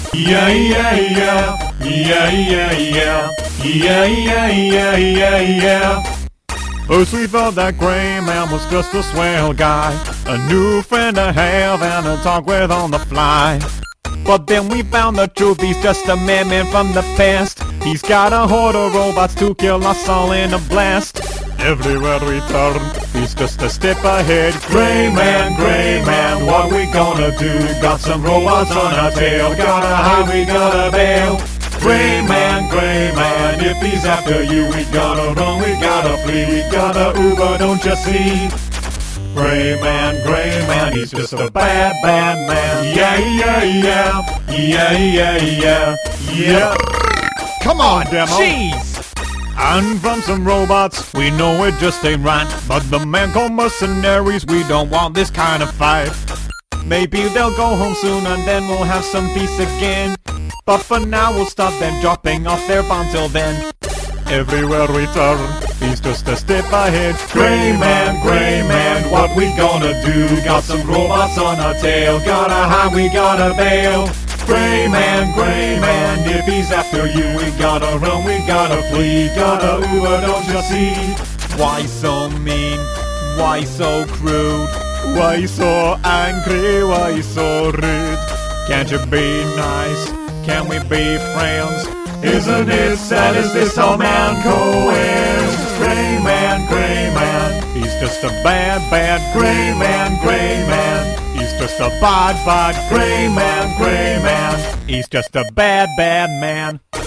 Yeah, yeah, yeah, yeah, yeah, yeah, yeah, yeah, yeah, yeah, yeah. First we thought that gray man was just a swell guy, a new friend to have and to talk with on the fly. But then we found the truth, he's just a man from the past. He's got a horde of robots to kill us all in a blast. Everywhere we turn, he's just a step ahead. Gray man, what we gonna do? Got some robots on our tail, gotta hide, we gotta bail. Gray man, if he's after you, we gotta run, we gotta flee, we gotta Uber, don't you see? Gray man, he's just a bad man. Yeah, yeah, yeah, yeah, yeah, yeah, yeah. Come on, Demo. Jeez! And from some robots, we know it just ain't right. But the man called mercenaries, we don't want this kind of fight. Maybe they'll go home soon and then we'll have some peace again. But for now we'll stop them dropping off their bomb till then. Everywhere we turn, he's just a step ahead. Gray man, what we gonna do? Got some robots on our tail, gotta hide, we gotta bail. Gray man, if he's after you, we gotta run, we gotta flee, gotta Uber, don't you see? Why so mean? Why so crude? Why so angry? Why so rude? Can't you be nice? Can we be friends? Isn't it sad? Is this all man co-ends? Gray man, he's just a bad gray man. He's just a bad gray man. He's just a bad man.